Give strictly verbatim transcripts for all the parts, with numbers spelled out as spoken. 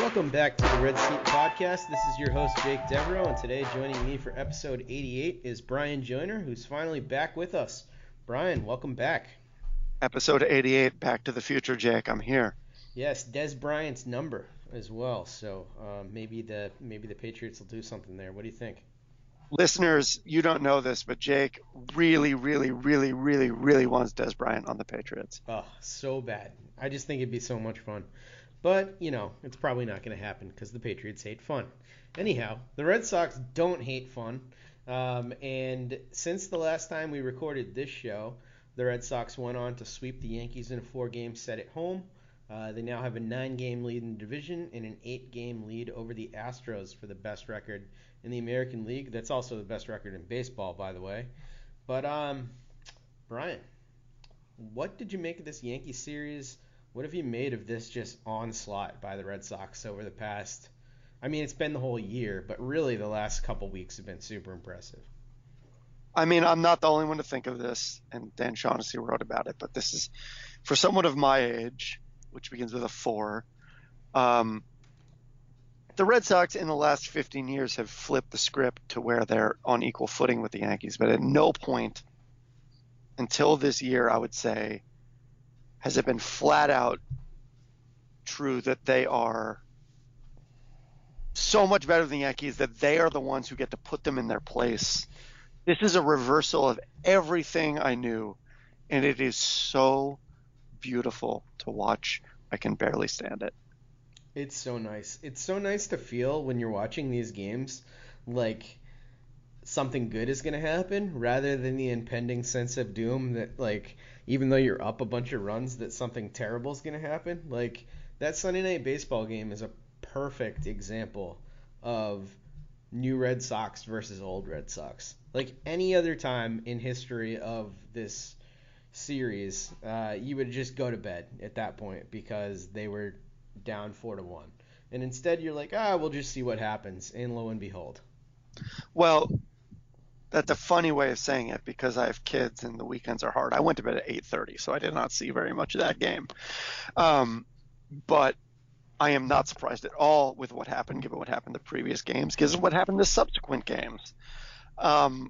Welcome back to the Red Seat Podcast. This is your host, Jake Devereaux, and today joining me for episode eighty-eight is Brian Joyner, who's finally back with us. Brian, welcome back. Episode eighty-eight, Back to the Future, Jake. I'm here. Yes, Des Bryant's number as well, so uh, maybe the maybe the Patriots will do something there. What do you think? Listeners, you don't know this, but Jake really, really, really, really, really wants Des Bryant on the Patriots. Oh, so bad. I just think it'd be so much fun. But, you know, it's probably not going to happen because the Patriots hate fun. Anyhow, the Red Sox don't hate fun. Um, and since the last time we recorded this show, the Red Sox went on to sweep the Yankees in a four-game set at home. Uh, they now have a nine-game lead in the division and an eight-game lead over the Astros for the best record in the American League. That's also the best record in baseball, by the way. But, um, Brian, what did you make of this Yankee series? What have you made of this just onslaught by the Red Sox over the past, I mean, it's been the whole year, but really the last couple weeks have been super impressive. I mean, I'm not the only one to think of this, and Dan Shaughnessy wrote about it, but this is, for someone of my age, which begins with a four, um, the Red Sox in the last fifteen years have flipped the script to where they're on equal footing with the Yankees, but at no point until this year, I would say, has it been flat out true that they are so much better than the Yankees that they are the ones who get to put them in their place. This is a reversal of everything I knew, and it is so beautiful to watch. I can barely stand it. It's so nice. It's so nice to feel when you're watching these games like something good is going to happen rather than the impending sense of doom that, like, even though you're up a bunch of runs, that something terrible is going to happen. Like, that Sunday Night Baseball game is a perfect example of new Red Sox versus old Red Sox. Like, any other time in history of this series, uh, you would just go to bed at that point because they were down four to one. And instead you're like, ah, we'll just see what happens. And lo and behold. Well, that's a funny way of saying it because I have kids and the weekends are hard. I went to bed at eight thirty, so I did not see very much of that game. Um, but I am not surprised at all with what happened, given what happened the previous games, given what happened the subsequent games. Um,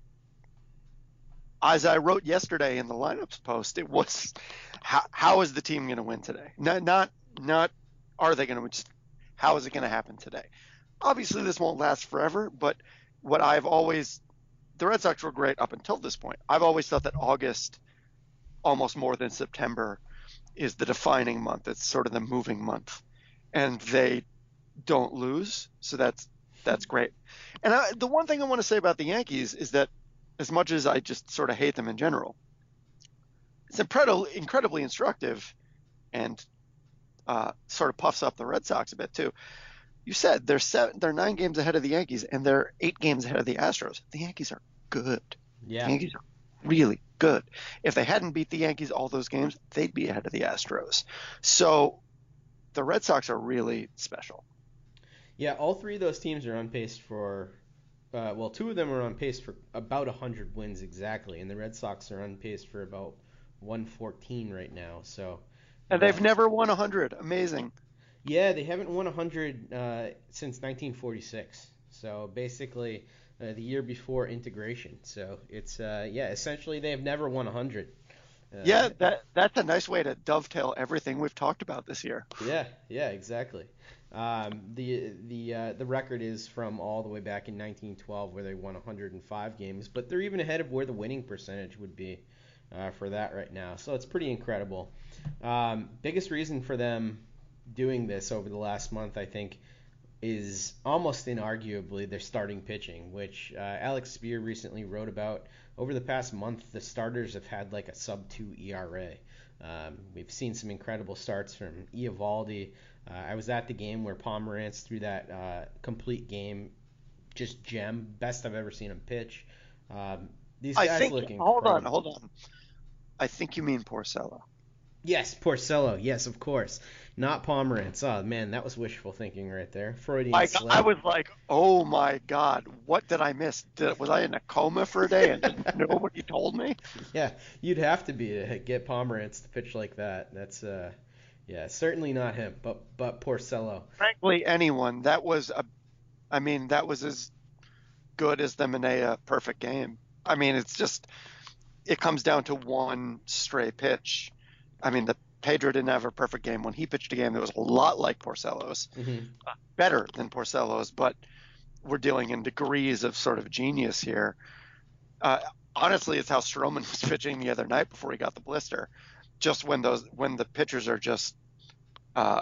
as I wrote yesterday in the lineups post, it was how, how is the team going to win today? Not, not, not are they going to win, just how is it going to happen today? Obviously, this won't last forever, but what I've always – the Red Sox were great up until this point. I've always thought that August, almost more than September, is the defining month. It's sort of the moving month. And they don't lose, so that's that's great. And I, the one thing I want to say about the Yankees is that as much as I just sort of hate them in general, it's incredibly, incredibly instructive and uh, sort of puffs up the Red Sox a bit too. You said they're seven, they're nine games ahead of the Yankees, and they're eight games ahead of the Astros. The Yankees are good. Yeah. The Yankees are really good. If they hadn't beat the Yankees all those games, they'd be ahead of the Astros. So the Red Sox are really special. Yeah, all three of those teams are on pace for uh, – well, two of them are on pace for about one hundred wins exactly, and the Red Sox are on pace for about one fourteen right now. So, And they've never won one hundred. Amazing. Yeah, they haven't won one hundred uh, since nineteen forty-six. So basically uh, the year before integration. So it's, uh, yeah, essentially they have never won one hundred. Uh, yeah, that that's a nice way to dovetail everything we've talked about this year. Yeah, yeah, exactly. Um, the the uh, the record is from all the way back in nineteen twelve where they won one hundred five games, but they're even ahead of where the winning percentage would be uh, for that right now. So it's pretty incredible. Um, biggest reason for them doing this over the last month, I think, is almost inarguably their starting pitching, which uh, Alex Spear recently wrote about. Over the past month, the starters have had like a sub two E R A. Um, we've seen some incredible starts from Eovaldi. Uh, I was at the game where Pomerantz threw that uh, complete game, just gem, best I've ever seen him pitch. Um, these guys I think, look incredible. Hold on, hold on. I think you mean Porcello. Yes, Porcello. Yes, of course. Not Pomerantz. Oh, man, that was wishful thinking right there. Freudian I, slip. I was like, oh, my God, what did I miss? Did, was I in a coma for a day and didn't know what he told me? Yeah, you'd have to be to get Pomerantz to pitch like that. That's uh, Yeah, certainly not him, but but Porcello. Frankly, anyone. That was a, I mean, that was as good as the Manea perfect game. I mean, it's just it comes down to one stray pitch. I mean, the Pedro didn't have a perfect game when he pitched a game that was a lot like Porcello's, Hmm. better than Porcello's, but we're dealing in degrees of sort of genius here. Uh, Honestly, it's how Stroman was pitching the other night before he got the blister. Just when those when the pitchers are just uh,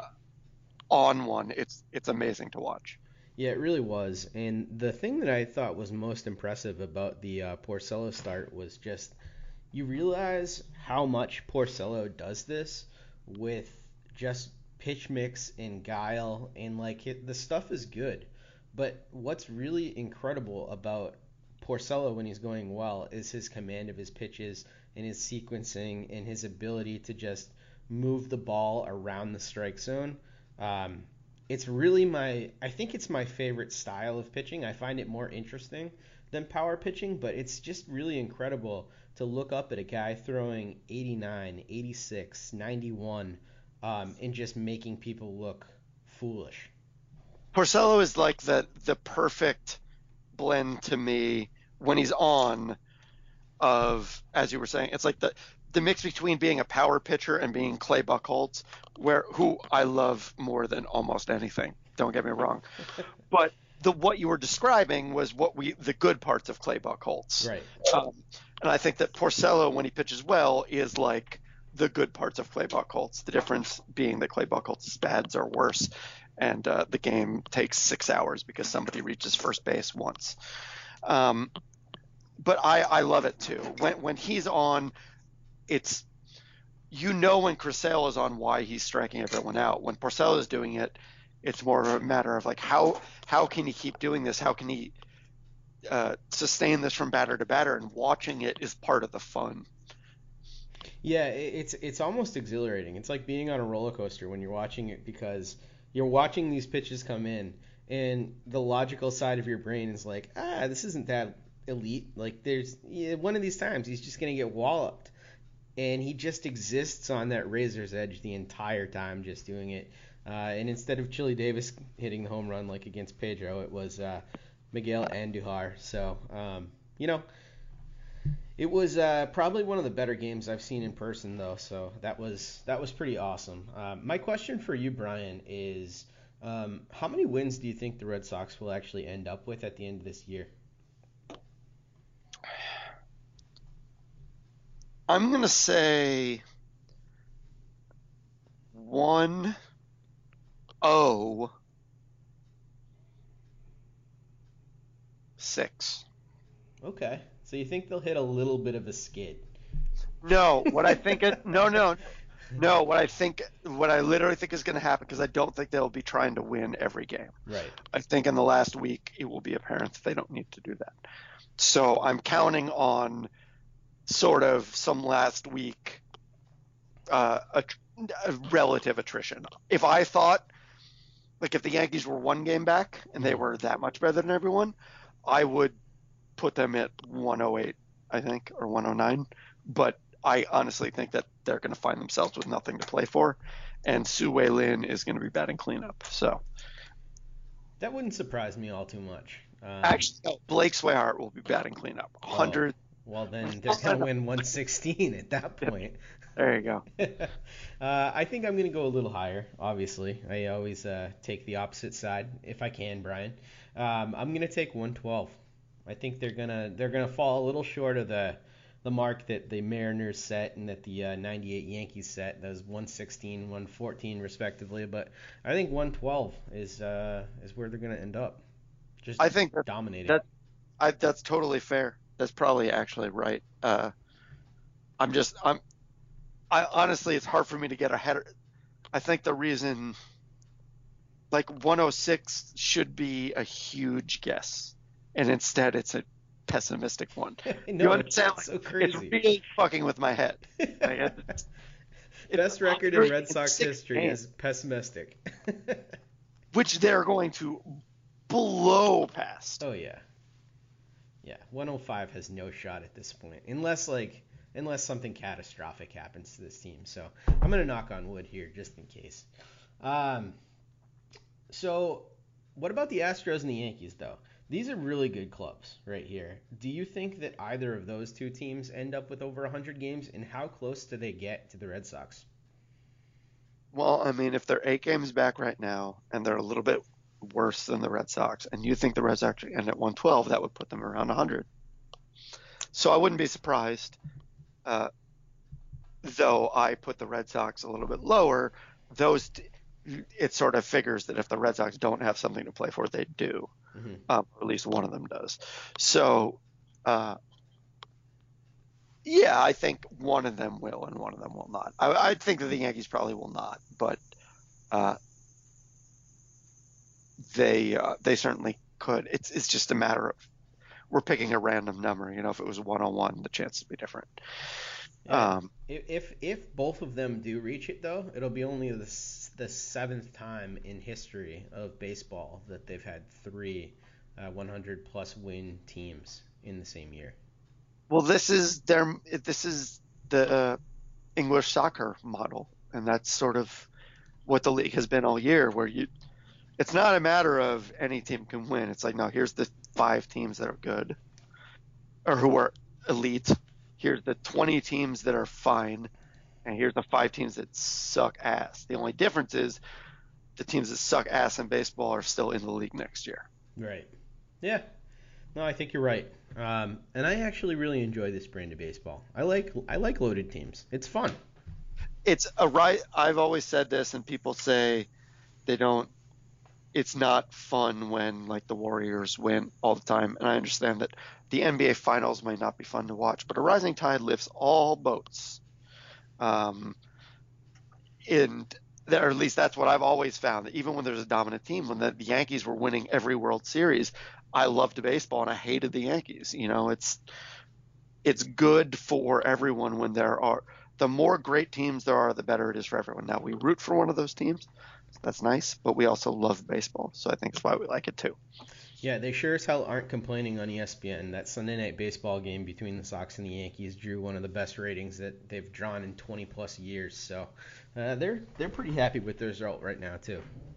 on one, it's it's amazing to watch. Yeah, it really was. And the thing that I thought was most impressive about the uh, Porcello start was just you realize how much Porcello does this with just pitch mix and guile, and like it, the stuff is good. But what's really incredible about Porcello when he's going well is his command of his pitches and his sequencing and his ability to just move the ball around the strike zone. Um, it's really my, I think it's my favorite style of pitching. I find it more interesting than power pitching, but it's just really incredible to look up at a guy throwing eighty-nine, eighty-six, ninety-one, um, and just making people look foolish. Porcello is like the the perfect blend to me when he's on of, as you were saying, it's like the the mix between being a power pitcher and being Clay Buchholz, where who I love more than almost anything. Don't get me wrong, but the what you were describing was what we the good parts of Clay Buchholz, Right. um, and I think that Porcello, when he pitches well, is like the good parts of Clay Buchholz. The difference being that Clay Buchholz's bads are worse, and uh, the game takes six hours because somebody reaches first base once. Um, but I, I love it too. When when he's on, it's you know when Crisell is on why he's striking everyone out. When Porcello is doing it, it's more of a matter of like how how can he keep doing this? How can he uh, sustain this from batter to batter? And watching it is part of the fun. Yeah, it's it's almost exhilarating. It's like being on a roller coaster when you're watching it because you're watching these pitches come in, and the logical side of your brain is like, ah, this isn't that elite. Like, there's yeah, one of these times he's just gonna get walloped, and he just exists on that razor's edge the entire time, just doing it. Uh, and instead of Chili Davis hitting the home run like against Pedro, it was uh, Miguel Andujar. So, um, you know, it was uh, probably one of the better games I've seen in person, though. So that was that was pretty awesome. Um, my question for you, Brian, is um, how many wins do you think the Red Sox will actually end up with at the end of this year? I'm gonna say one oh six. Okay, so you think they'll hit a little bit of a skid? No, what I think it no no no what I think what I literally think is going to happen, because I don't think they'll be trying to win every game. Right. I think in the last week it will be apparent that they don't need to do that. So I'm counting on sort of some last week uh, a, a relative attrition. If I thought like if the Yankees were one game back and they Mhm. were that much better than everyone, I would put them at one oh eight, I think, or one oh nine. But I honestly think that they're going to find themselves with nothing to play for, and Su Wei Lin is going to be batting cleanup. So That wouldn't surprise me all too much. Um, actually, no, Blake Swihart will be batting cleanup. oh, one hundred. well then they're gonna win one sixteen at that point. There you go. uh, I think I'm gonna go a little higher. Obviously, I always uh, take the opposite side if I can, Brian. Um, I'm gonna take one twelve. I think they're gonna they're gonna fall a little short of the the mark that the Mariners set and that the uh, ninety-eight Yankees set. Those one sixteen, one fourteen respectively. But I think one twelve is uh, is where they're gonna end up. Just I think that, dominating. that I, that's totally fair. That's probably actually right. Uh, I'm just I'm I honestly it's hard for me to get ahead. I think the reason like one oh six should be a huge guess, and instead it's a pessimistic one. No, You it's, understand? it's Like, so it's crazy. really fucking with my head. Like, it's, it's Best record in Red one Sox oh six history games, is pessimistic. which they're going to blow past. Oh yeah, yeah. one oh five has no shot at this point, unless like unless something catastrophic happens to this team. So I'm going to knock on wood here just in case. Um, so what about the Astros and the Yankees, though? These are really good clubs right here. Do you think that either of those two teams end up with over one hundred games, and how close do they get to the Red Sox? Well, I mean, if they're eight games back right now and they're a little bit worse than the Red Sox, and you think the Red Sox end at one twelve, that would put them around one hundred. So I wouldn't be surprised, uh, though I put the Red Sox a little bit lower. Those, it sort of figures that if the Red Sox don't have something to play for, they do. Mm-hmm. Um, or at least one of them does. So, uh, yeah, I think one of them will and one of them will not. I, I think that the Yankees probably will not, but uh, they uh, they certainly could. It's it's just a matter of we're picking a random number. You know, if it was one on one, the chances would be different. Yeah. Um, if if both of them do reach it, though, it'll be only the the seventh time in history of baseball that they've had three uh, one hundred plus win teams in the same year. Well, this is their this is the uh, English soccer model, and that's sort of what the league has been all year. Where you, it's not a matter of any team can win. It's like, no, here's the five teams that are good, or who are elite. Here's the twenty teams that are fine, and here's the five teams that suck ass. The only difference is the teams that suck ass in baseball are still in the league next year. Right. Yeah. No, I think you're right. Um, and I actually really enjoy this brand of baseball. I like I like loaded teams. It's fun. It's a right. I've always said this, and people say they don't. It's not fun when like the Warriors win all the time, and I understand that the N B A Finals might not be fun to watch, but a rising tide lifts all boats. Um, and or at least that's what I've always found. That even when there's a dominant team, when the, the Yankees were winning every World Series, I loved baseball and I hated the Yankees. You know, it's it's good for everyone when there are the more great teams there are, the better it is for everyone. Now we root for one of those teams. So that's nice, but we also love baseball, so I think that's why we like it too. Yeah, they sure as hell aren't complaining on E S P N. That Sunday night baseball game between the Sox and the Yankees drew one of the best ratings that they've drawn in twenty plus years. So uh, they're they're pretty happy with the result right now too.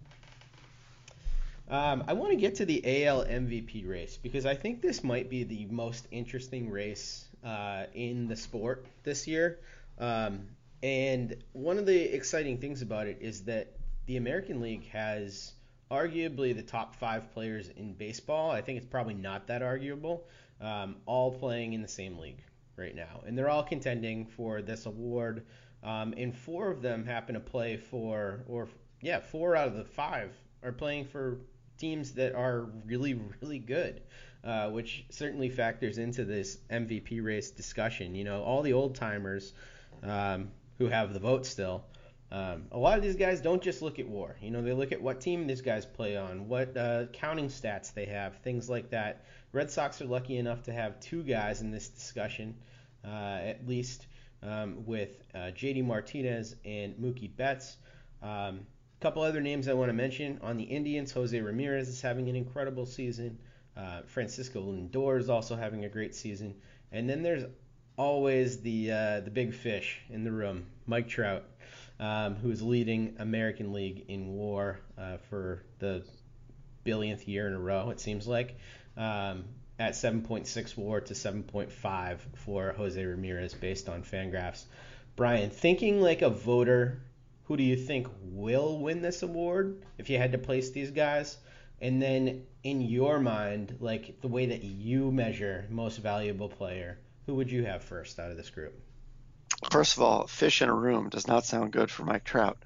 Um, I want to get to the A L M V P race because I think this might be the most interesting race uh, in the sport this year. Um, and one of the exciting things about it is that the American League has arguably the top five players in baseball. I think it's probably not that arguable, um, all playing in the same league right now. And they're all contending for this award. Um, and four of them happen to play for, or yeah, four out of the five are playing for teams that are really, really good, uh, which certainly factors into this M V P race discussion. You know, all the old timers um, who have the vote still, Um, a lot of these guys don't just look at WAR. You know, they look at what team these guys play on, what uh, counting stats they have, things like that. Red Sox are lucky enough to have two guys in this discussion, uh, at least um, with uh, J D Martinez and Mookie Betts. Um, a couple other names I want to mention. On the Indians, Jose Ramirez is having an incredible season. Uh, Francisco Lindor is also having a great season. And then there's always the uh, the big fish in the room, Mike Trout. Um, who is leading American League in WAR uh, for the billionth year in a row, it seems like, um, at seven point six WAR to seven point five for Jose Ramirez based on Fangraphs. Brian, thinking like a voter, who do you think will win this award if you had to place these guys? And then in your mind, like the way that you measure most valuable player, who would you have first out of this group? First of all, fish in a room does not sound good for Mike Trout.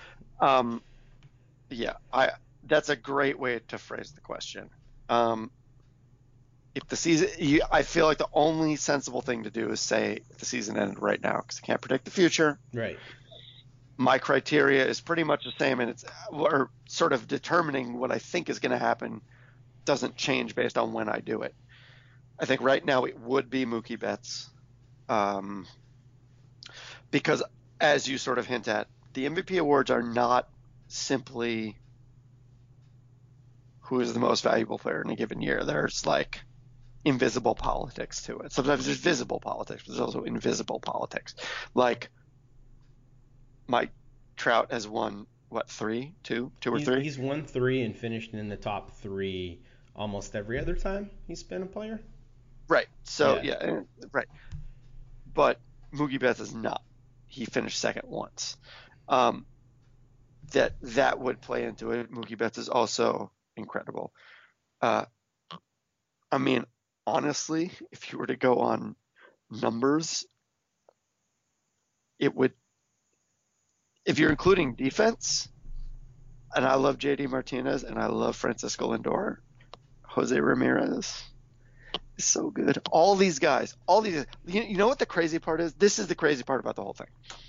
Um, yeah, I that's a great way to phrase the question. Um, if the season, you, I feel like the only sensible thing to do is say if the season ended right now because I can't predict the future. Right. My criteria is pretty much the same, and it's or sort of determining what I think is going to happen doesn't change based on when I do it. I think right now it would be Mookie Betts. Um, Because, as you sort of hint at, the M V P awards are not simply who is the most valuable player in a given year. There's like invisible politics to it. Sometimes there's visible politics, but there's also invisible politics. Like Mike Trout has won what three, two, two or He's, three. he's won three and finished in the top three almost every other time he's been a player. Right. So Yeah. yeah, eh, right. But Mookie Betts is not. He finished second once. Um, that that would play into it. Mookie Betts is also incredible. Uh, I mean, honestly, if you were to go on numbers, it would. If you're including defense, and I love J D Martinez and I love Francisco Lindor, Jose Ramirez is so good. All these guys, all these. You, you know what the crazy part is? This is the crazy part about the whole thing.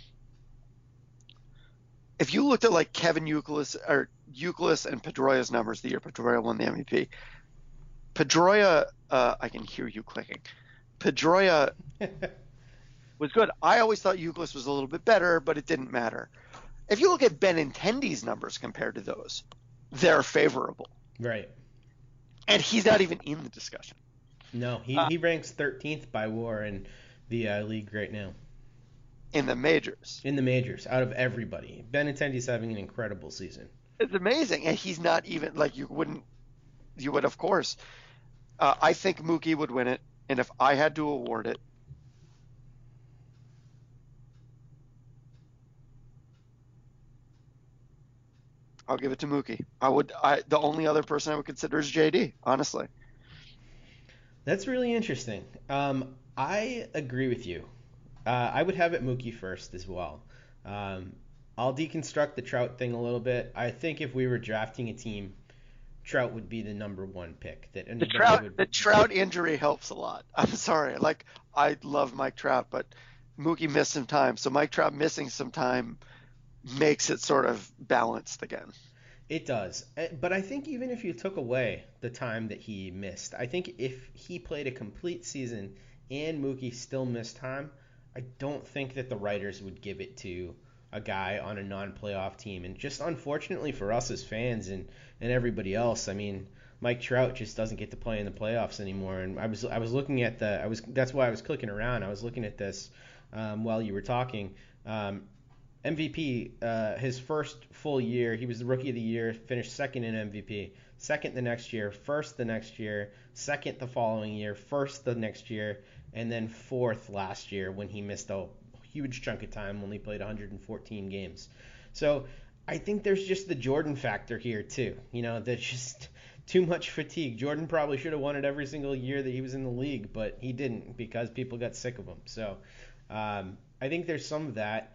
If you looked at like Kevin Youkilis or Youkilis and Pedroia's numbers the year Pedroia won the M V P, Pedroia, uh, I can hear you clicking. Pedroia was good. I always thought Youkilis was a little bit better, but it didn't matter. If you look at Benintendi's numbers compared to those, they're favorable. Right. And he's not even in the discussion. No, he, uh, he ranks thirteenth by WAR in the uh, league right now. In the majors. In the majors, out of everybody. Benintendi's having an incredible season. It's amazing. And he's not even, like, you wouldn't, you would, of course. Uh, I think Mookie would win it. And if I had to award it, I'll give it to Mookie. I would. I the only other person I would consider is J D. Honestly, that's really interesting. Um, I agree with you. Uh, I would have it Mookie first as well. Um, I'll deconstruct the Trout thing a little bit. I think if we were drafting a team, Trout would be the number one pick. That the Trout would... the Trout injury helps a lot. I'm sorry. Like I love Mike Trout, but Mookie missed some time, so Mike Trout missing some time makes it sort of balanced again. It does. But I think even if you took away the time that he missed, I think if he played a complete season and Mookie still missed time, I don't think that the writers would give it to a guy on a non-playoff team. And just unfortunately for us as fans and, and everybody else, I mean, Mike Trout just doesn't get to play in the playoffs anymore. And I was I was looking at the I was that's why I was clicking around. I was looking at this um, while you were talking. Um, M V P, uh, his first full year, he was the rookie of the year, finished second in M V P, second the next year, first the next year, second the following year, first the next year, and then fourth last year when he missed a huge chunk of time, only played one hundred fourteen games. So I think there's just the Jordan factor here too. You know, there's just too much fatigue. Jordan probably should have won it every single year that he was in the league, but he didn't because people got sick of him. So um, I think there's some of that.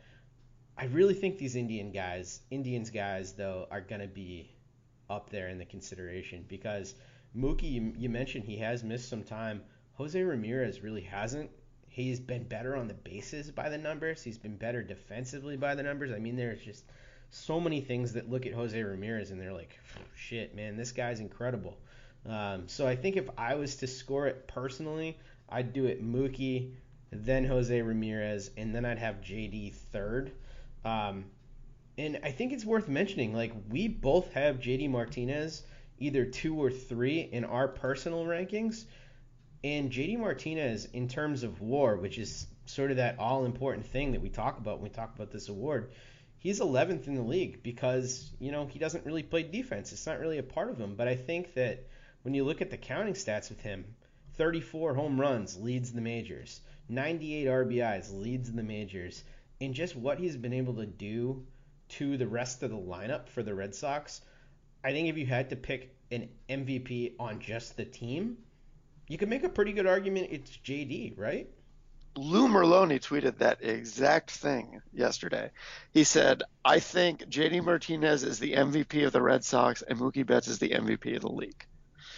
I really think these Indian guys, Indians guys, though, are going to be up there in the consideration because Mookie, you, you mentioned he has missed some time. Jose Ramirez really hasn't. He's been better on the bases by the numbers. He's been better defensively by the numbers. I mean, there's just so many things that look at Jose Ramirez and they're like, shit, man, this guy's incredible. Um, so I think if I was to score it personally, I'd do it Mookie, then Jose Ramirez, and then I'd have J D third. Um, and I think it's worth mentioning, like, we both have J D Martinez either two or three in our personal rankings. And J D Martinez, in terms of WAR, which is sort of that all-important thing that we talk about when we talk about this award, he's eleventh in the league because, you know, he doesn't really play defense. It's not really a part of him. But I think that when you look at the counting stats with him, thirty-four home runs leads the majors, ninety-eight R B Is leads the majors. And just what he's been able to do to the rest of the lineup for the Red Sox, I think if you had to pick an M V P on just the team, you could make a pretty good argument it's J D, right? Lou Merloni tweeted that exact thing yesterday. He said, I think J D Martinez is the M V P of the Red Sox and Mookie Betts is the M V P of the league.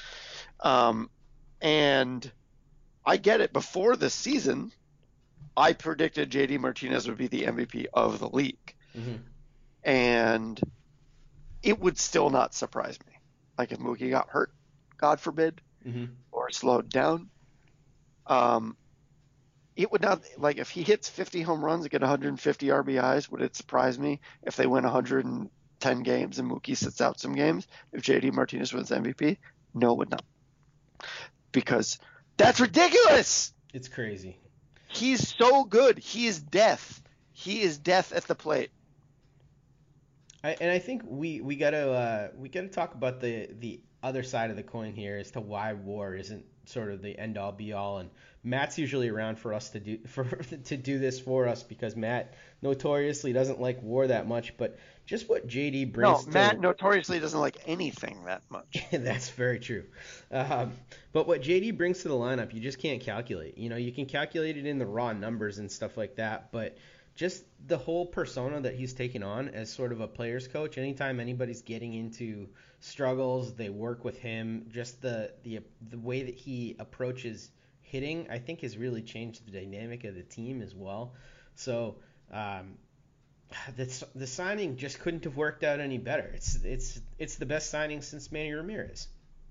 Um, and I get it. Before the season, I predicted J D Martinez would be the M V P of the league. Mm-hmm. And it would still not surprise me. Like if Mookie got hurt, God forbid, mm-hmm. or slowed down, um, it would not, like if he hits fifty home runs and get one hundred fifty R B Is, would it surprise me if they win one hundred ten games and Mookie sits out some games? If J D Martinez wins M V P? No, it would not. Because That's ridiculous. It's crazy. He's so good. He is death. He is death at the plate. I, and I think we we gotta uh, we gotta talk about the the other side of the coin here as to why WAR isn't sort of the end all be all. And Matt's usually around for us to do for to do this for us because Matt notoriously doesn't like WAR that much. But just what J D brings. No, to, Matt notoriously doesn't like anything that much. That's very true. Um, but what J D brings to the lineup, you just can't calculate. You know, you can calculate it in the raw numbers and stuff like that, but just the whole persona that he's taken on as sort of a player's coach. Anytime anybody's getting into struggles, they work with him. Just the the the way that he approaches hitting, I think, has really changed the dynamic of the team as well. So um, the the signing just couldn't have worked out any better. It's it's it's the best signing since Manny Ramirez.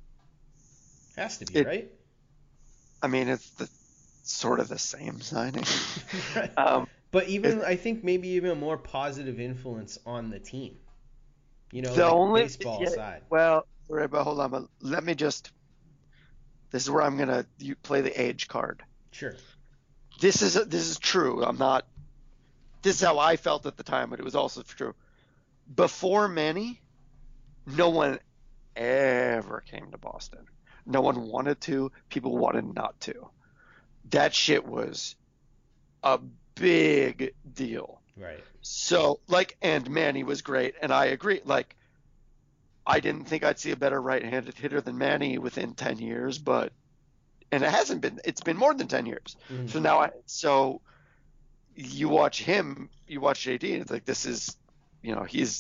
Has to be, it, right? I mean, it's the sort of the same signing. Right. um, But even, I think maybe even a more positive influence on the team. You know, the like only baseball yeah, aside. Well, right, but hold on. But let me just. This is where I'm gonna you play the age card. Sure. This is this is true. I'm not. This is how I felt at the time, but it was also true. Before Manny, no one ever came to Boston. No one wanted to. People wanted not to. That shit was a big deal. Right. So, like, and Manny was great, and I agree. Like, I didn't think I'd see a better right-handed hitter than Manny within ten years, but, and it hasn't been, it's been more than ten years. Mm-hmm. So now, I, so you watch him, you watch J D, and it's like, this is, you know, he's,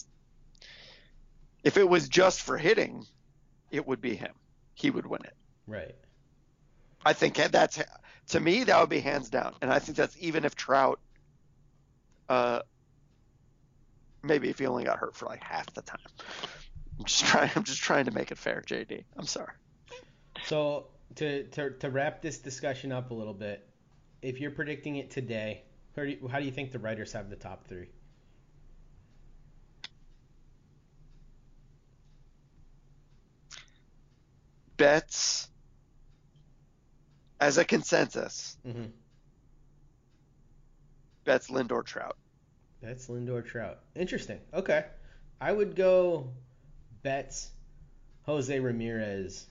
if it was just for hitting, it would be him. He would win it. Right. I think that's, to me, that would be hands down. And I think that's even if Trout, uh, maybe if he only got hurt for like half the time. I'm just trying. I'm just trying to make it fair, J D. I'm sorry. So to to to wrap this discussion up a little bit, if you're predicting it today, how do you, how do you think the writers have the top three? Betts as a consensus. Mm-hmm. Betts, Lindor, Trout. Betts, Lindor, Trout. Interesting. Okay, I would go Betts, Jose Ramirez,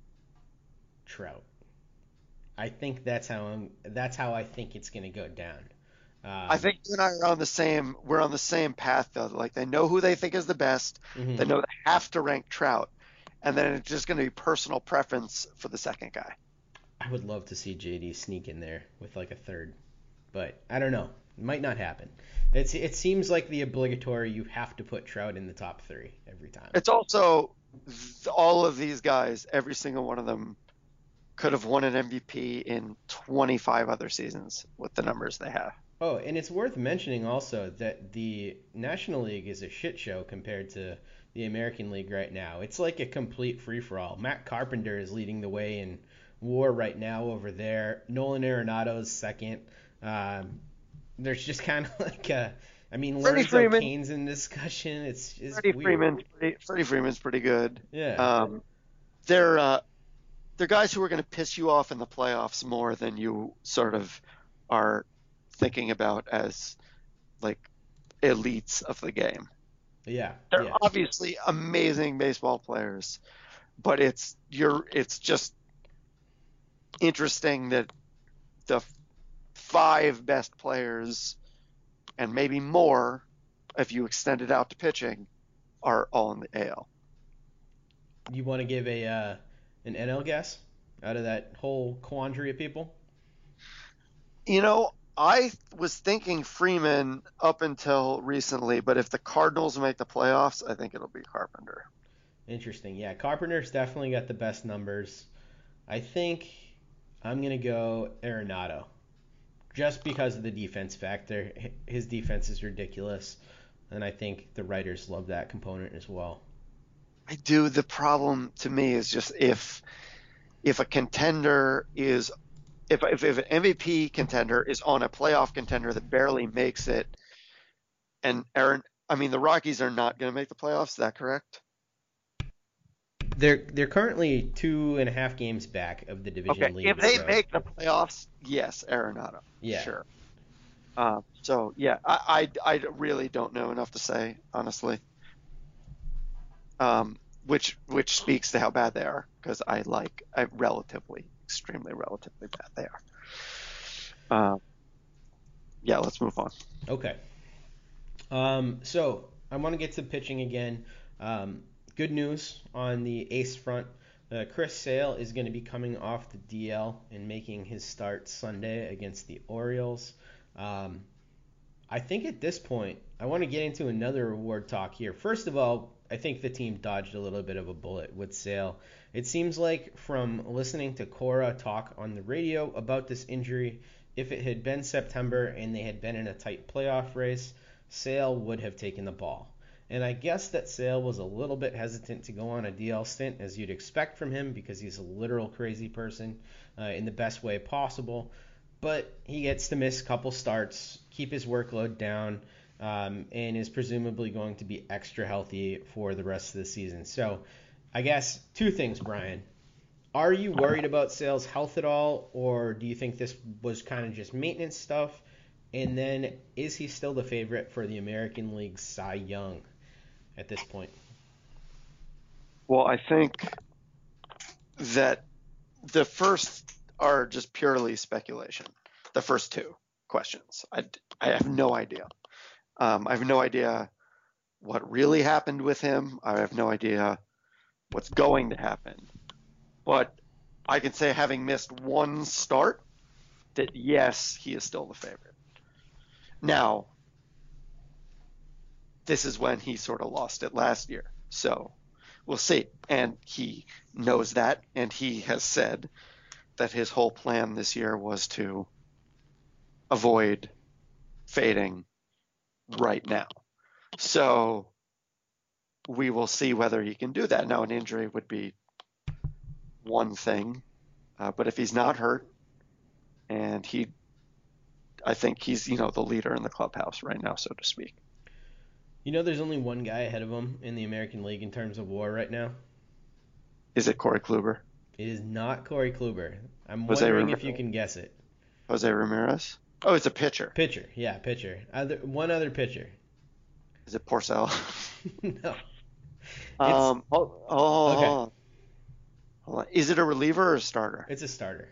Trout. I think that's how I'm. That's how I think it's going to go down. Um, I think you and I are on the same. We're on the same path though. Like they know who they think is the best. mm-hmm. They know they have to rank Trout, and then it's just going to be personal preference for the second guy. I would love to see J D sneak in there with like a third, but I don't know. It might not happen. It's it seems like the obligatory. You have to put Trout in the top three every time. It's also all of these guys. Every single one of them could have won an M V P in twenty-five other seasons with the numbers they have. Oh, and it's worth mentioning also that the National League is a shit show compared to the American League right now. It's like a complete free-for-all. Matt Carpenter is leading the way in WAR right now over there. Nolan Arenado's second. Um, there's just kind of like a, I mean, Freddie Lorenzo Freeman. Cain's in discussion. It's just Freddie weird. Freeman's pretty, Freddie Freeman's pretty good. Yeah. Um, they're uh, they're guys who are going to piss you off in the playoffs more than you sort of are thinking about as like elites of the game. Yeah. They're yeah. obviously amazing baseball players, but it's you're it's just interesting that the five best players and maybe more if you extend it out to pitching are all in the A L. You want to give a uh, an N L guess out of that whole quandary of people? You know, I was thinking Freeman up until recently, but if the Cardinals make the playoffs, I think it'll be Carpenter. Interesting. Yeah, Carpenter's definitely got the best numbers. I think I'm going to go Arenado. Just because of the defense factor. His defense is ridiculous. And I think the writers love that component as well. I do. The problem to me is just if if a contender is if if, if an M V P contender is on a playoff contender that barely makes it, and Aaron, I mean the Rockies are not going to make the playoffs. Is that correct? they're they're currently two and a half games back of the division Okay, lead. if they so, make the playoffs, yes, Arenado, yeah. sure. Um, so yeah, I, I I really don't know enough to say honestly. Um, which which speaks to how bad they are because I like I relatively extremely relatively bad they are. Um, yeah, let's move on. Okay. Um, so I want to get to pitching again. Um, good news on the ace front. Uh, Chris Sale is going to be coming off the D L and making his start Sunday against the Orioles. Um, I think at this point, I want to get into another reward talk here. First of all, I think the team dodged a little bit of a bullet with Sale. It seems like from listening to Cora talk on the radio about this injury, if it had been September and they had been in a tight playoff race, Sale would have taken the ball. And I guess that Sale was a little bit hesitant to go on a D L stint, as you'd expect from him, because he's a literal crazy person uh, in the best way possible. But he gets to miss a couple starts, keep his workload down, um, and is presumably going to be extra healthy for the rest of the season. So I guess two things, Brian. Are you worried about Sale's health at all, or do you think this was kind of just maintenance stuff? And then, is he still the favorite for the American League Cy Young at this point? Well, I think that the first are just purely speculation. The first two questions, I, I have no idea. Um, I have no idea what really happened with him. I have no idea what's going to happen. But I can say, having missed one start, that yes, he is still the favorite. Now, this is when he sort of lost it last year. So we'll see. And he knows that, and he has said that his whole plan this year was to avoid fading right now. So we will see whether he can do that. Now, an injury would be one thing, uh, but if he's not hurt, and he, I think he's, you know, the leader in the clubhouse right now, so to speak. You know, there's only one guy ahead of him in the American League in terms of WAR right now. Is it Corey Kluber? It is not Corey Kluber. I'm Jose wondering Ramirez? if you can guess it. Jose Ramirez? Oh, it's a pitcher. Pitcher, yeah, pitcher. Other one other pitcher. Is it Porcel? No. um. Oh. oh Okay. hold on. Is it a reliever or a starter? It's a starter.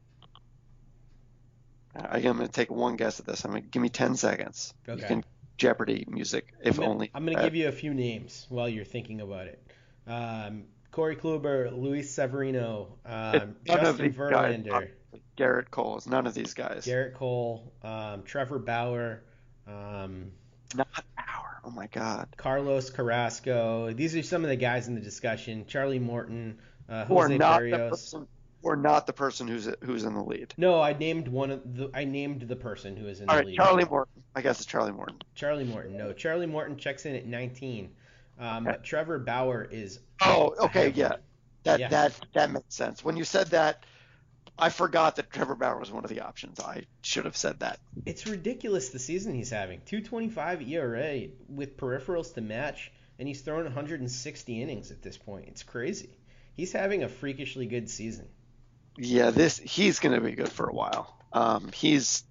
I, I'm going to take one guess at this. I'm going to give me ten seconds. Okay. You can Jeopardy music, if I'm gonna, only. I'm going uh, to give you a few names while you're thinking about it. Um, Corey Kluber, Luis Severino, um, none of Justin these guys. Verlander, Garrett Cole. It's none of these guys. Garrett Cole, um, Trevor Bauer, um, Not Bauer. Oh my God. Carlos Carrasco. These are some of the guys in the discussion. Charlie Morton, uh, Or Jose not the Barrios. person. Or not the person who's who's in the lead. No, I named one of the. I named the person who is in All the right, lead. Charlie Morton. I guess it's Charlie Morton. Charlie Morton. No, Charlie Morton checks in at nineteen. Um, Okay. but Trevor Bauer is. Oh, okay, ahead of him. yeah. That Yeah. that that makes sense. When you said that, I forgot that Trevor Bauer was one of the options. I should have said that. It's ridiculous the season he's having. two twenty-five E R A with peripherals to match, and he's thrown one hundred sixty innings at this point. It's crazy. He's having a freakishly good season. Yeah, this he's going to be good for a while. Um, he's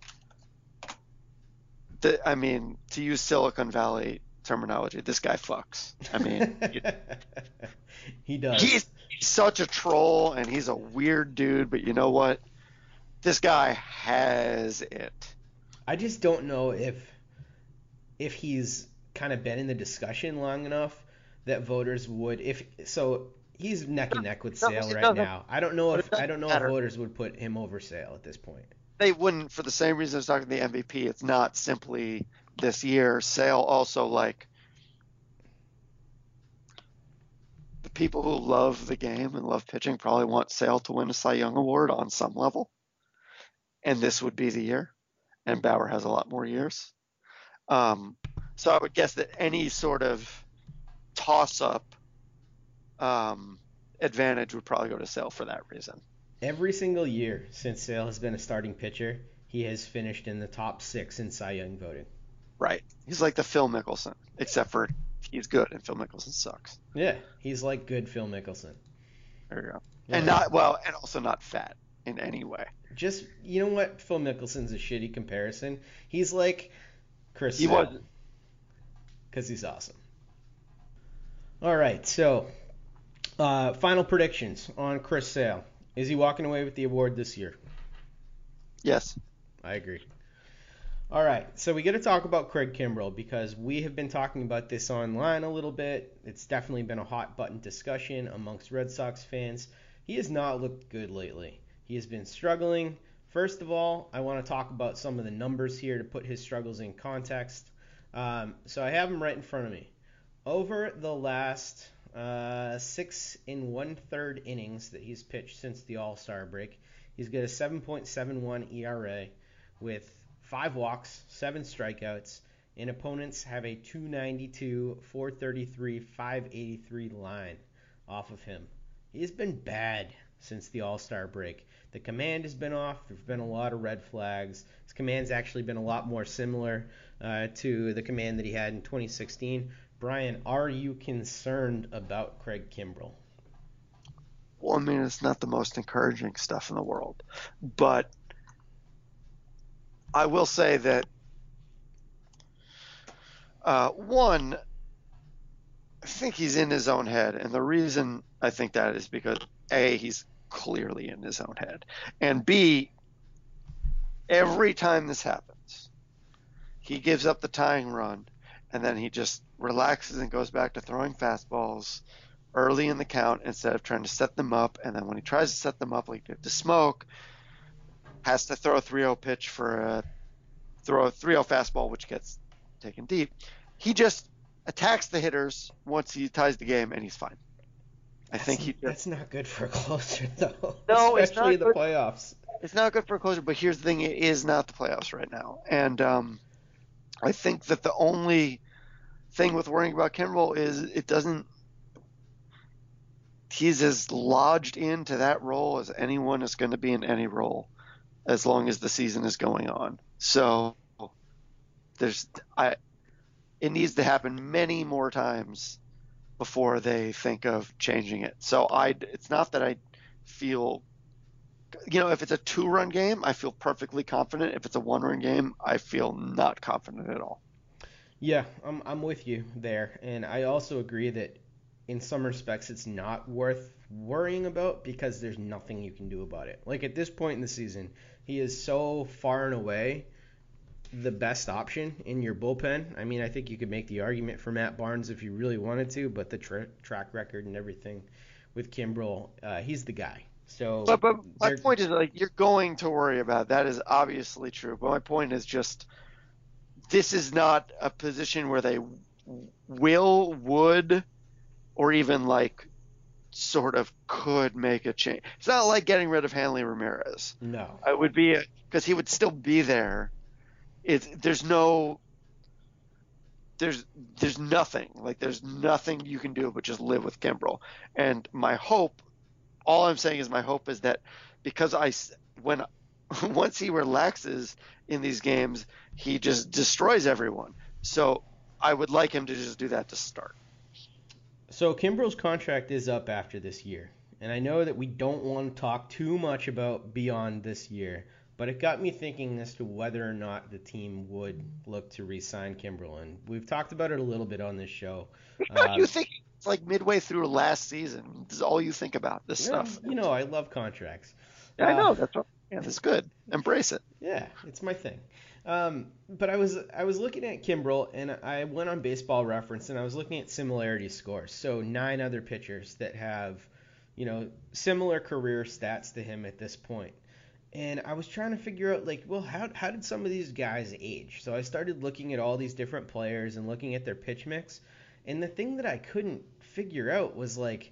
the, I mean, to use Silicon Valley terminology, this guy fucks. I mean, he does. he's such a troll and he's a weird dude, but you know what? This guy has it. I just don't know if if he's kind of been in the discussion long enough that voters would if so he's neck and neck with No, Sale it right doesn't- now. I don't know but if it doesn't I don't know matter. if voters would put him over Sale at this point. They wouldn't, for the same reason I was talking to the M V P. It's not simply this year. Sale also, like, the people who love the game and love pitching probably want Sale to win a Cy Young award on some level. And this would be the year. And Bauer has a lot more years. Um, so I would guess that any sort of toss-up um, advantage would probably go to Sale for that reason. Every single year since Sale has been a starting pitcher, he has finished in the top six in Cy Young voting. Right. He's like the Phil Mickelson, except for he's good and Phil Mickelson sucks. Yeah, he's like good Phil Mickelson. There you go. Yeah. And not well, and also not fat in any way. Just, you know what? Phil Mickelson's a shitty comparison. He's like Chris He was. Because he's awesome. All right, so uh, final predictions on Chris Sale. Is he walking away with the award this year? Yes. I agree. All right, so we got to talk about Craig Kimbrel because we have been talking about this online a little bit. It's definitely been a hot button discussion amongst Red Sox fans. He has not looked good lately. He has been struggling. First of all, I want to talk about some of the numbers here to put his struggles in context. Um, so I have them right in front of me. Over the last uh, six and one-third innings that he's pitched since the All-Star break, he's got a seven point seven one E R A with five walks, seven strikeouts, and opponents have a two ninety-two, four thirty-three, five eighty-three line off of him. He's been bad since the All-Star break. The command has been off. There's been a lot of red flags. His command's actually been a lot more similar uh, to the command that he had in twenty sixteen. Brian, are you concerned about Craig Kimbrel? Well, I mean, it's not the most encouraging stuff in the world, but I will say that uh, one, I think he's in his own head, and the reason I think that is because A, he's clearly in his own head, and B, every time this happens, he gives up the tying run, and then he just relaxes and goes back to throwing fastballs early in the count instead of trying to set them up, and then when he tries to set them up like to smoke, has to throw a three oh pitch for a throw a three oh fastball, which gets taken deep. He just attacks the hitters once he ties the game, and he's fine. I That's, think he. That's not good for a closer, though. No, especially it's not in the good. playoffs. It's not good for a closer, but here's the thing: it is not the playoffs right now, and um, I think that the only thing with worrying about Kimbrel is it doesn't. He's as lodged into that role as anyone is going to be in any role, as long as the season is going on. So there's, I, it needs to happen many more times before they think of changing it. So I, it's not that I feel, you know, if it's a two-run game, I feel perfectly confident. If it's a one-run game, I feel not confident at all. Yeah, I'm I'm with you there, and I also agree that in some respects it's not worth worrying about because there's nothing you can do about it. Like at this point in the season, he is so far and away the best option in your bullpen. I mean, I think you could make the argument for Matt Barnes if you really wanted to, but the tra- track record and everything with Kimbrel, uh, he's the guy. So, but, but my they're- point is, like, you're going to worry about it. That is obviously true. But my point is just, this is not a position where they will, would, or even like sort of could make a change. It's not like getting rid of Hanley Ramirez. no. It would be because he would still be there. It's there's no there's there's nothing like there's nothing you can do but just live with Kimbrel. And my hope, all I'm saying is my hope is that because I when once he relaxes in these games, he just destroys everyone. So I would like him to just do that to start. So Kimbrel's contract is up after this year, and I know that we don't want to talk too much about beyond this year, but it got me thinking as to whether or not the team would look to re-sign Kimbrel, and we've talked about it a little bit on this show. Um, you think it's like midway through last season? This is all you think about, this yeah, stuff. You know, I love contracts. Yeah, I know. Uh, That's what, yeah, that's good. Embrace it. Yeah, it's my thing. Um, but I was I was looking at Kimbrel, and I went on Baseball Reference, and I was looking at similarity scores. So nine other pitchers that have, you know, similar career stats to him at this point. And I was trying to figure out, like, well, how how did some of these guys age? So I started looking at all these different players and looking at their pitch mix. And the thing that I couldn't figure out was, like,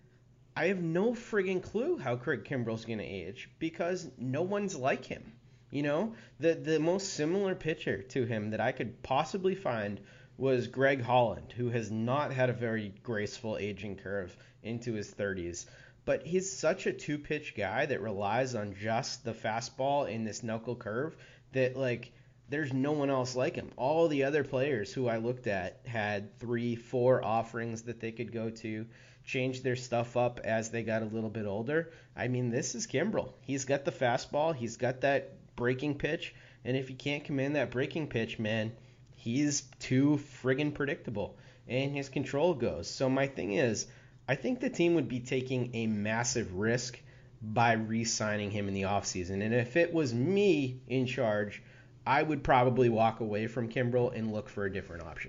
I have no friggin' clue how Craig Kimbrel's going to age because no one's like him. You know, the the most similar pitcher to him that I could possibly find was Greg Holland, who has not had a very graceful aging curve into his thirties. But he's such a two-pitch guy that relies on just the fastball in this knuckle curve that, like, there's no one else like him. All the other players who I looked at had three, four offerings that they could go to, change their stuff up as they got a little bit older. I mean, this is Kimbrel. He's got the fastball, he's got that breaking pitch, and if he can't command that breaking pitch, man, he's too friggin' predictable, and his control goes. So my thing is, I think the team would be taking a massive risk by re-signing him in the offseason. And if it was me in charge, I would probably walk away from Kimbrel and look for a different option.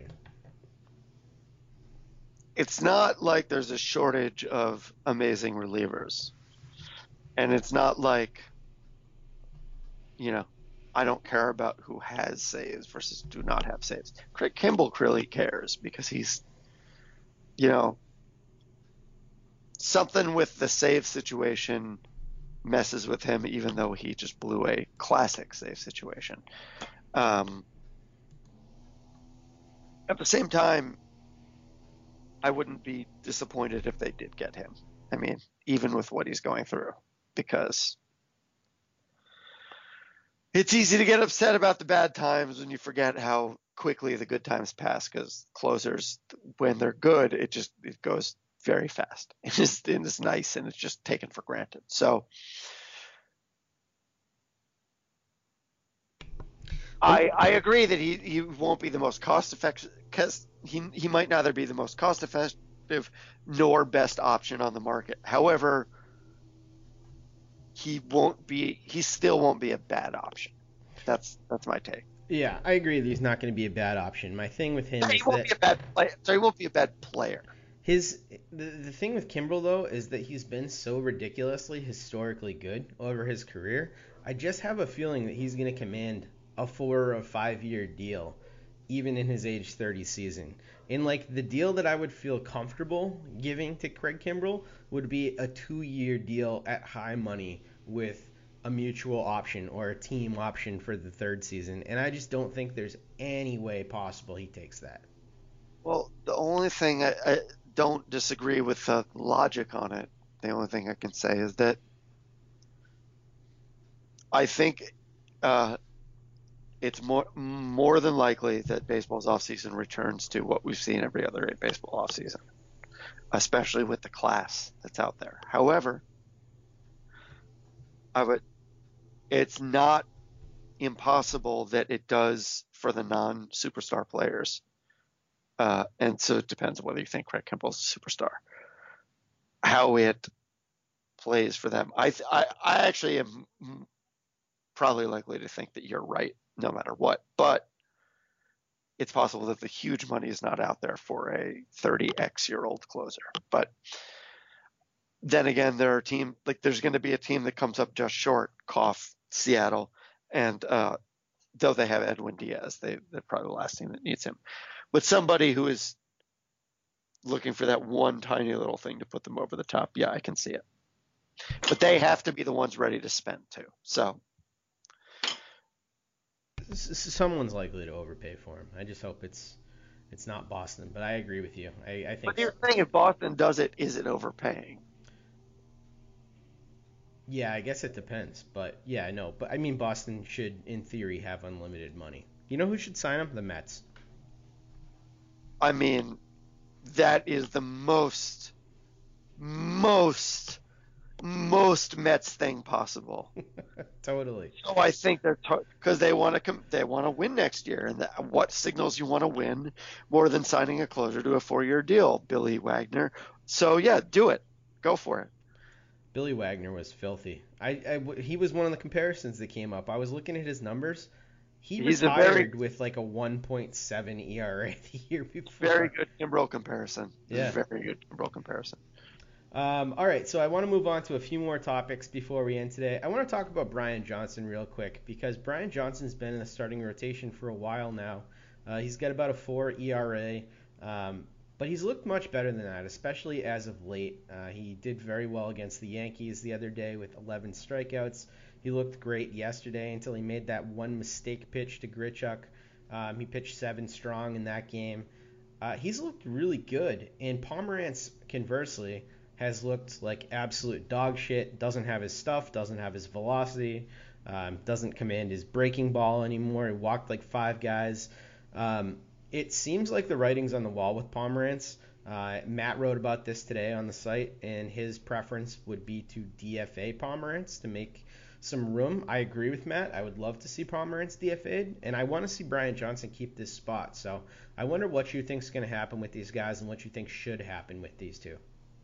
It's not like there's a shortage of amazing relievers. And it's not like, you know, I don't care about who has saves versus do not have saves. Craig Kimbrel really cares because he's, you know, something with the save situation messes with him, even though he just blew a classic save situation. Um, at the same time, I wouldn't be disappointed if they did get him. I mean, even with what he's going through, because it's easy to get upset about the bad times when you forget how quickly the good times pass, because closers, when they're good, it just it goes very fast. It's just and it's nice and it's just taken for granted. So I I agree that he, he won't be the most cost effective, because he he might neither be the most cost effective nor best option on the market. However, he won't be he still won't be a bad option. That's that's my take. Yeah, I agree that he's not going to be a bad option. My thing with him He is won't that be a bad player. So he won't be a bad player. his the, the thing with Kimbrel though is that he's been so ridiculously historically good over his career. I just have a feeling that he's going to command a four or five year deal even in his age thirty season. And like the deal that I would feel comfortable giving to Craig Kimbrel would be a two year deal at high money with a mutual option or a team option for the third season. And I just don't think there's any way possible he takes that. Well, the only thing I, I don't disagree with the logic on it. The only thing I can say is that I think uh, it's more more than likely that baseball's offseason returns to what we've seen every other baseball offseason, especially with the class that's out there. However, I would. It's not impossible that it does for the non-superstar players. Uh, and so it depends on whether you think Craig Kimbrel's a superstar, how it plays for them. I, I, I actually am probably likely to think that you're right no matter what, but it's possible that the huge money is not out there for a thirty X year old closer. But then again, there are team like there's going to be a team that comes up just short, cough, Seattle, and uh, though they have Edwin Diaz, they, they're probably the last team that needs him. But somebody who is looking for that one tiny little thing to put them over the top, yeah, I can see it. But they have to be the ones ready to spend too. So someone's likely to overpay for him. I just hope it's it's not Boston. But I agree with you. I, I think. But you're saying if Boston does it, is it overpaying? Yeah, I guess it depends. But yeah, I know. But I mean, Boston should, in theory, have unlimited money. You know who should sign him? The Mets. I mean, that is the most, most, most Mets thing possible. Totally. So I think they're because to- they want to com- they want to win next year, and that, what signals you want to win more than signing a closer to a four-year deal, Billy Wagner. So yeah, do it, go for it. Billy Wagner was filthy. I, I he was one of the comparisons that came up. I was looking at his numbers. He He's retired very, with like a one point seven E R A the year before. Very good Kimbrel comparison. Yeah. Very good Kimbrel comparison. Um, all right, so I want to move on to a few more topics before we end today. I want to talk about Brian Johnson real quick because Brian Johnson's been in the starting rotation for a while now. Uh, he's got about a four E R A, um, but he's looked much better than that, especially as of late. Uh, he did very well against the Yankees the other day with eleven strikeouts. He looked great yesterday until he made that one mistake pitch to Grichuk. Um, he pitched seven strong in that game. Uh, he's looked really good, and Pomerantz, conversely, has looked like absolute dog shit, doesn't have his stuff, doesn't have his velocity. Um, doesn't command his breaking ball anymore. He walked like five guys. Um, it seems like the writing's on the wall with Pomerantz. Uh, Matt wrote about this today on the site, and his preference would be to D F A Pomerantz to make some room. I agree with Matt. I would love to see Pomerantz D F A'd, and I want to see Brian Johnson keep this spot. So I wonder what you think is going to happen with these guys and what you think should happen with these two.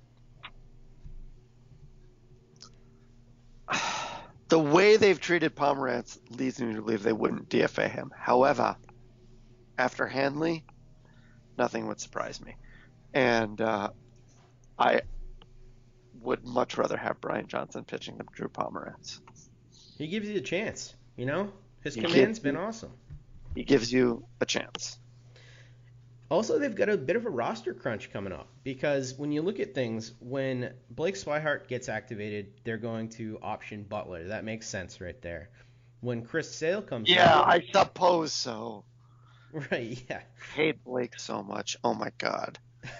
The way they've treated Pomerantz leads me to believe they wouldn't D F A him. However, after Hanley, nothing would surprise me. And uh, I would much rather have Brian Johnson pitching than Drew Pomerantz. He gives you a chance, you know? His He command's gives been you- awesome. He gives you a chance. Also, they've got a bit of a roster crunch coming up because when you look at things, when Blake Swihart gets activated, they're going to option Butler. That makes sense right there. When Chris Sale comes Yeah, back, I suppose so. right, yeah. I hate Blake so much. Oh my God.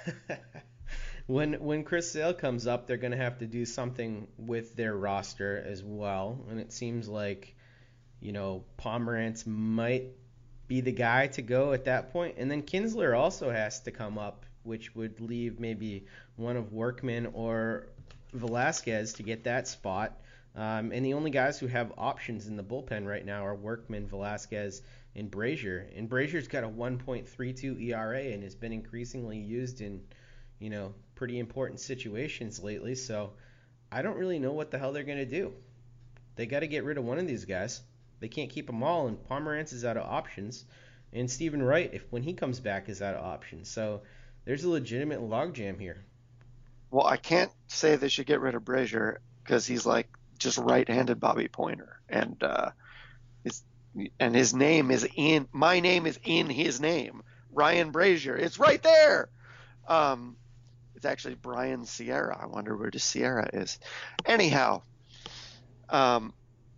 when when Chris Sale comes up, they're going to have to do something with their roster as well, and it seems like, you know, Pomerantz might be the guy to go at that point. And then Kinsler also has to come up, which would leave maybe one of Workman or Velasquez to get that spot. Um, and the only guys who have options in the bullpen right now are Workman, Velasquez, and Brazier. And Brazier's got a one point three two E R A and has been increasingly used in, you know, pretty important situations lately. So I don't really know what the hell they're going to do. They got to get rid of one of these guys. They can't keep them all, and Pomerantz is out of options, and Stephen Wright, if when he comes back, is out of options. So there's a legitimate logjam here. Well, I can't say they should get rid of Brazier because he's like just right-handed Bobby Pointer, and uh, his and his name is in my name is in his name, Ryan Brazier. It's right there. Um, it's actually Brian Sierra. I wonder where the Sierra is. Anyhow, um,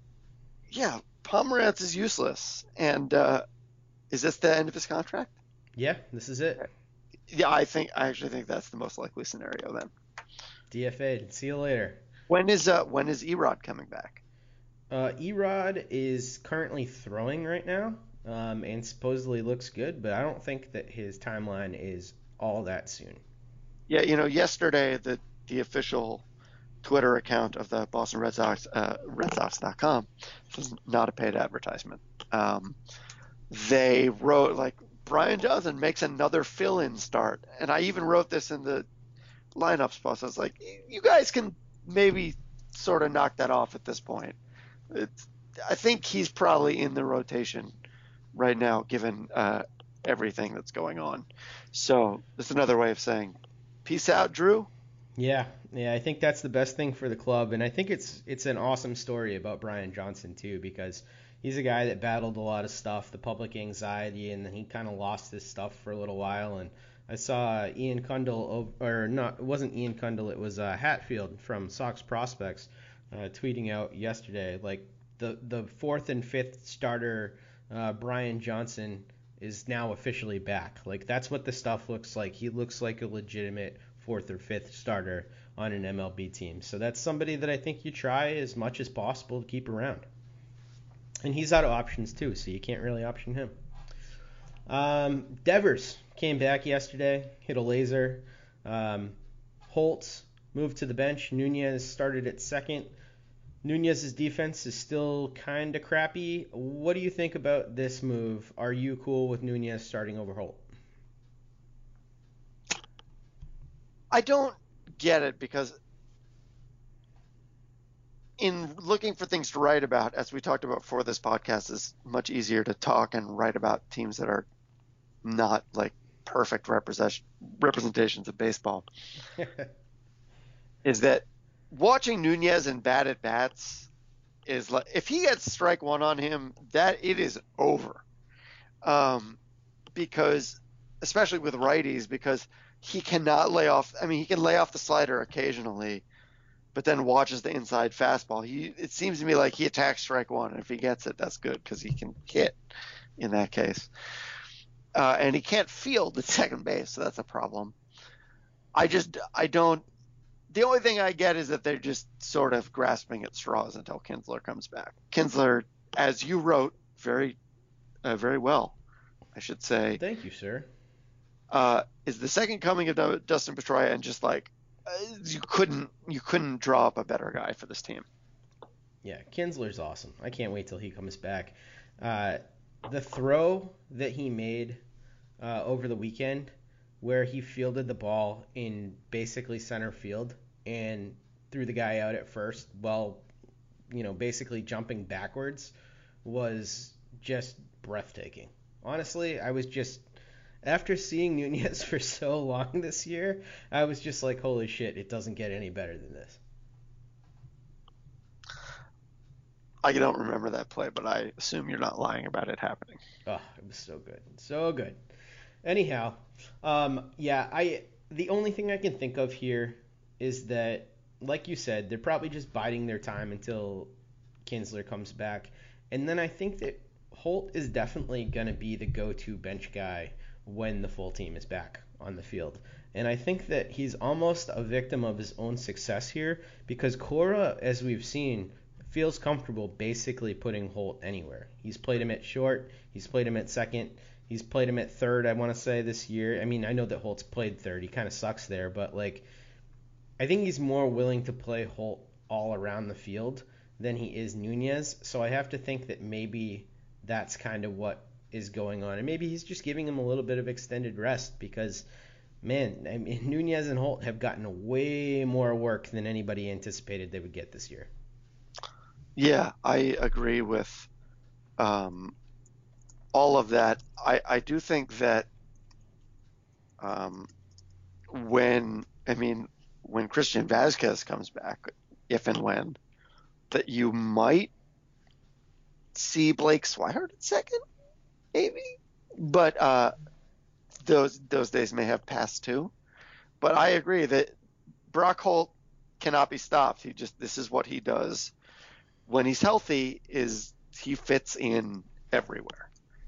yeah. Pomerantz is useless, and uh, is this the end of his contract? Yeah, this is it. Yeah, I think I actually think that's the most likely scenario then. D F A'd. See you later. When is uh when is Erod coming back? Uh, Erod is currently throwing right now, um, and supposedly looks good, but I don't think that his timeline is all that soon. Yeah, you know, yesterday the the official Twitter account of the Boston Red Sox, uh, Red Sox dot com, this is not a paid advertisement. Um, they wrote like Brian Johnson makes another fill-in start, and I even wrote this in the lineups post. I was like, you guys can maybe sort of knock that off at this point. It's, I think he's probably in the rotation right now, given uh, everything that's going on. So that's another way of saying, peace out, Drew. Yeah, yeah, I think that's the best thing for the club, and I think it's it's an awesome story about Brian Johnson too, because he's a guy that battled a lot of stuff, the public anxiety, and then he kind of lost his stuff for a little while. And I saw Ian Cundall, or not, it wasn't Ian Cundall, it was uh, Hatfield from Sox Prospects, uh, tweeting out yesterday, like the the fourth and fifth starter uh, Brian Johnson is now officially back. Like that's what the stuff looks like. He looks like a legitimate fourth or fifth starter on an M L B team. So that's somebody that I think you try as much as possible to keep around. And he's out of options too, so you can't really option him. Um, Devers came back yesterday, hit a laser. Um, Holtz moved to the bench. Nunez started at second. Nunez's defense is still kind of crappy. What do you think about this move? Are you cool with Nunez starting over Holt? I don't get it because in looking for things to write about, as we talked about before this podcast, is much easier to talk and write about teams that are not like perfect representation, representations of baseball. Is that watching Nunez and bad at bats is like, if he gets strike one on him, that it is over. Um, because especially with righties, because he cannot lay off. I mean, he can lay off the slider occasionally, but then watches the inside fastball. He, it seems to me like he attacks strike one, and if he gets it, that's good because he can hit in that case. Uh, and he can't field at second base, so that's a problem. I just, I don't the only thing I get is that they're just sort of grasping at straws until Kinsler comes back. Kinsler, as you wrote very, uh, very well, I should say. Thank you, sir. Uh, is the second coming of Dustin Pedroia, and just like uh, you couldn't, you couldn't draw up a better guy for this team. Yeah, Kinsler's awesome. I can't wait till he comes back. Uh, the throw that he made uh, over the weekend, where he fielded the ball in basically center field and threw the guy out at first while, you know, basically jumping backwards, was just breathtaking. Honestly, I was just, after seeing Nunez for so long this year, I was just like, holy shit, it doesn't get any better than this. I don't remember that play, but I assume you're not lying about it happening. Oh, it was so good. So good. Anyhow, um, yeah, I the only thing I can think of here is that, like you said, they're probably just biding their time until Kinsler comes back. And then I think that Holt is definitely going to be the go-to bench guy when the full team is back on the field. And I think that he's almost a victim of his own success here, because Cora, as we've seen, feels comfortable basically putting Holt anywhere. He's played him at short. He's played him at second. He's played him at third, I want to say, this year. I mean, I know that Holt's played third. He kind of sucks there. But, like, I think he's more willing to play Holt all around the field than he is Nunez. So I have to think that maybe that's kind of what is going on. And maybe he's just giving him a little bit of extended rest because, man, I mean, Nunez and Holt have gotten way more work than anybody anticipated they would get this year. Yeah, I agree with um, all of that. I, I do think that um, when, I mean, when Christian Vazquez comes back, if and when, that you might see Blake Swihart at second, maybe. But uh, those those days may have passed too. But I agree that Brock Holt cannot be stopped. He just, this is what he does. When he's healthy, is he fits in everywhere,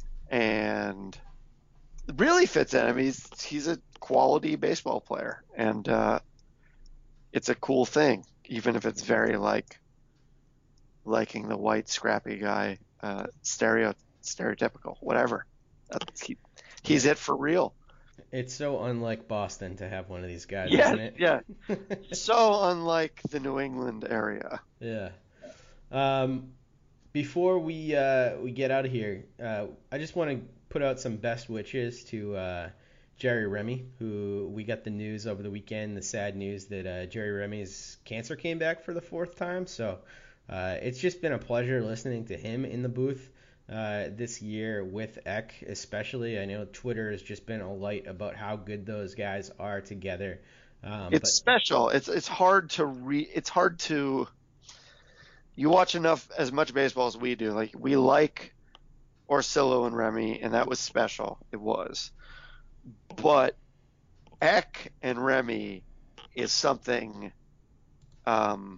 and really fits in. I mean, he's he's a quality baseball player, and uh, it's a cool thing, even if it's very like liking the white scrappy guy, uh, stereo stereotypical, whatever. That's, he, he's it for real. It's so unlike Boston to have one of these guys, yeah, isn't it? Yeah, so unlike the New England area. Yeah. Um, before we uh, we get out of here, uh, I just want to put out some best wishes to uh, Jerry Remy, who we got the news over the weekend, the sad news that uh, Jerry Remy's cancer came back for the fourth time. So uh, it's just been a pleasure listening to him in the booth uh, this year with Eck, especially. I know Twitter has just been a light about how good those guys are together. Um, it's but... special. It's it's hard to re. It's hard to. You watch enough, as much baseball as we do. Like, we like Orsillo and Remy, and that was special. It was. But Eck and Remy is something. Um,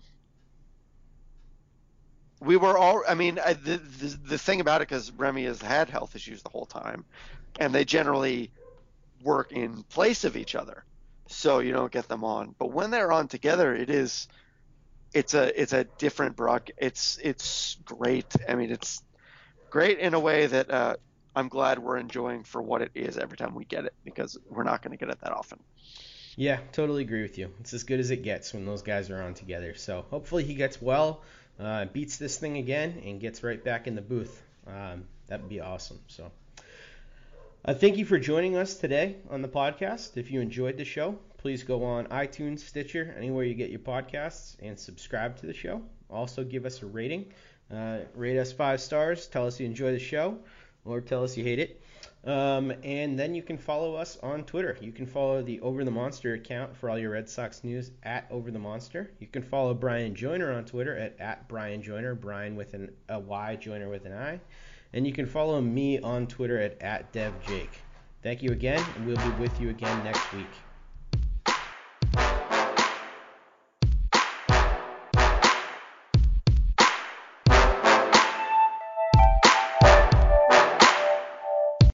we were all. I mean, I, the, the the thing about it, because Remy has had health issues the whole time, and they generally work in place of each other, so you don't get them on. But when they're on together, it is. It's a it's a different broad. It's it's great. I mean, it's great in a way that uh, I'm glad we're enjoying for what it is every time we get it, because we're not going to get it that often. Yeah, totally agree with you. It's as good as it gets when those guys are on together. So hopefully he gets well, uh, beats this thing again, and gets right back in the booth. Um, that would be awesome. So uh, thank you for joining us today on the podcast. If you enjoyed the show, please go on iTunes, Stitcher, anywhere you get your podcasts, and subscribe to the show. Also, give us a rating. Uh, rate us five stars. Tell us you enjoy the show, or tell us you hate it. Um, and then you can follow us on Twitter. You can follow the Over the Monster account for all your Red Sox news at Over the Monster. You can follow Brian Joyner on Twitter at, at Brian Joyner, Brian with an, a Y, Joyner with an I. And you can follow me on Twitter at, at DevJake. Thank you again, and we'll be with you again next week.